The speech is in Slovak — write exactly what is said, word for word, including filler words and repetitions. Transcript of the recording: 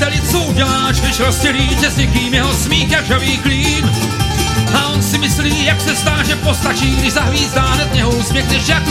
příteli, co uděláš, když rozdělíte s někým jeho smích jak žavý klín? A on si myslí, jak se stá, že postačí, když zahvízdá, hned něho usměkneš jako